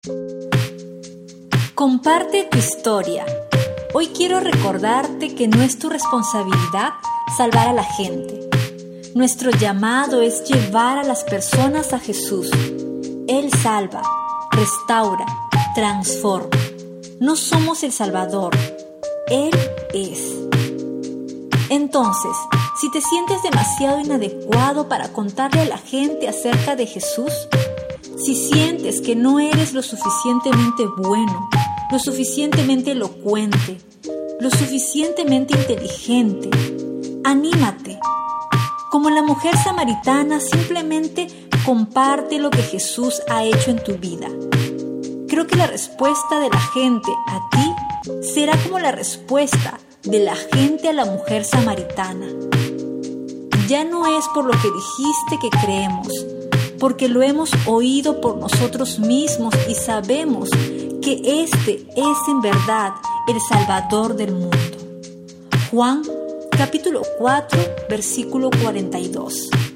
Comparte tu historia. Hoy quiero recordarte que no es tu responsabilidad salvar a la gente. Nuestro llamado es llevar a las personas a Jesús. Él salva, restaura, transforma. No somos el Salvador, Él es. Entonces, si te sientes demasiado inadecuado para contarle a la gente acerca de Jesús, si sientes que no eres lo suficientemente bueno, lo suficientemente elocuente, lo suficientemente inteligente, anímate. Como la mujer samaritana, simplemente comparte lo que Jesús ha hecho en tu vida. Creo que la respuesta de la gente a ti será como la respuesta de la gente a la mujer samaritana. Ya no es por lo que dijiste que creemos, porque lo hemos oído por nosotros mismos y sabemos que este es en verdad el Salvador del mundo. Juan, capítulo 4, versículo 42.